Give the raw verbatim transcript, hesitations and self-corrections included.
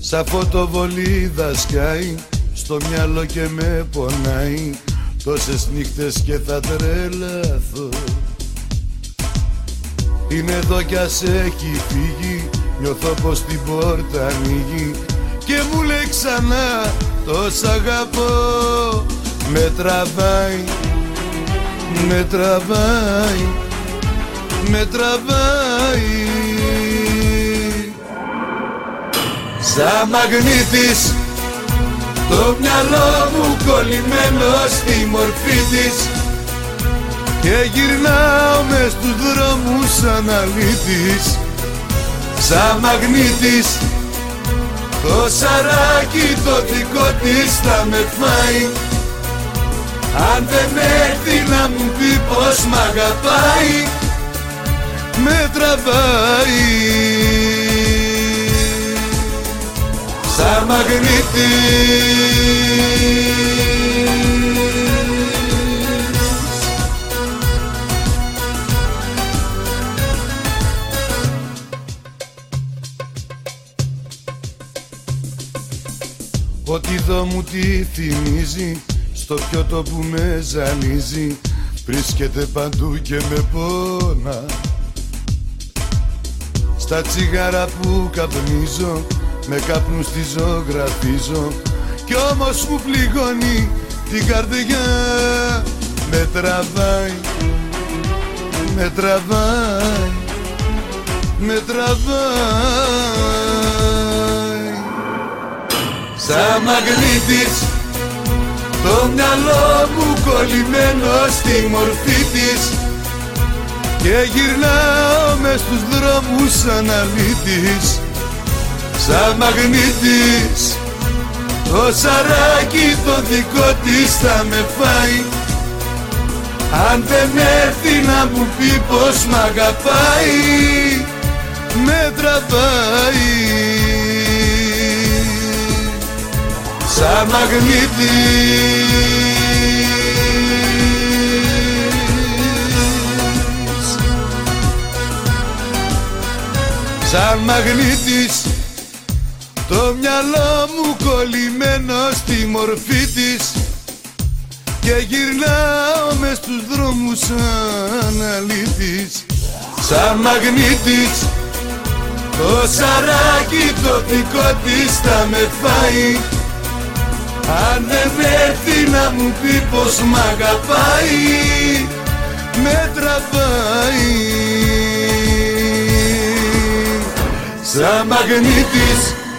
Σαν φωτοβολίδα σκάει στο μυαλό και με πονάει τόσες νύχτες και θα τρελαθώ. Είναι εδώ κι ας έχει φύγει, νιώθω πως την πόρτα ανοίγει και μου λέει ξανά το σ' αγαπώ. Με τραβάει, με τραβάει, με τραβάει σαν μαγνήτης, το μυαλό μου κολλημένο στη μορφή της και γυρνάω μες στους δρόμους σαν αλήτης. Σαν μαγνήτης, το σαράκι το δικό της θα με φάει αν δεν έρθει να μου πει πως μ' αγαπάει. Με τραβάει σαν μαγνήτης. Ό,τι δω μου τι θυμίζει, στο πιότο που με ζαλίζει βρίσκεται παντού και με πόνα. Στα τσιγάρα που καπνίζω, με καπνούς τη ζωγραφίζω κι όμως μου πληγώνει την καρδιά. Με τραβάει, με τραβάει, με τραβάει σαν μαγνήτης, το μυαλό μου κολλημένο στη μορφή της και γυρνάω μες στους δρόμους σαν αλήτης. Σαν μαγνήτης, το σαράκι το δικό της θα με φάει αν δεν έρθει να μου πει πως μ' αγαπάει. Με τραβάει σαν μαγνήτης, σαν μαγνήτης, το μυαλό μου κολλημένο στη μορφή της και γυρνάω μες στους δρόμους σαν αλήτης. Σαν μαγνήτης, το σαράκι το δικό της θα με φάει αν δεν έρθει να μου πει πως μ' αγαπάει. Με τραβάει σαν μαγνήτης.